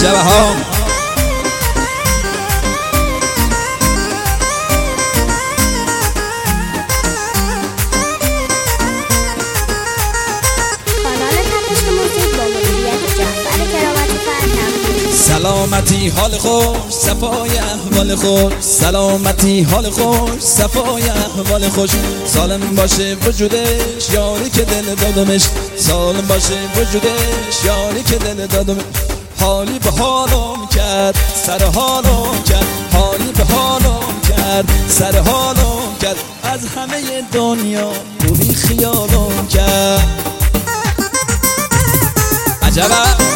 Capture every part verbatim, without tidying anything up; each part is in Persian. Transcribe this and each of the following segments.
عجبه ها. سلامتی حال خوش صفای احوال خوش، سلامتی حال خوش صفای احوال خوش، سالم باشه وجودش یاری که دل دادمش، سالم باشه وجودش یاری که دل دادمش. حالی به حالم کرد سر حالم کرد، حالی به حالم کرد سر حالم کرد، از همه دنیا تو بی خیالم کرد. عجبه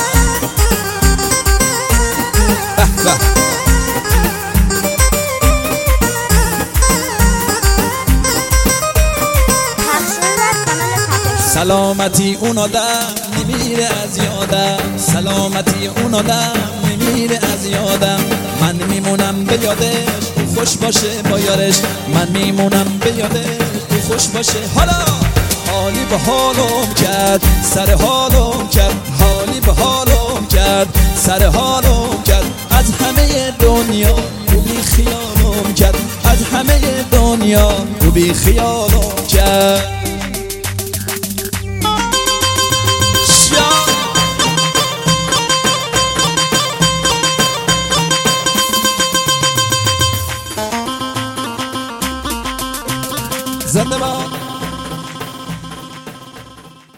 سلامتی اون آدم نمیره از یادم، سلامتی اون آدم نمیره از یادم، من میمونم به یادش او خوش باشه با یارش، من میمونم به یادش او خوش باشه. حالا حالی به حالم کرد سر حالم کرد، حالی به حالم کرد سر حالم کرد، از همه دنیا او بی خیالم کرد، از همه دنیا او بی خیالم کرد.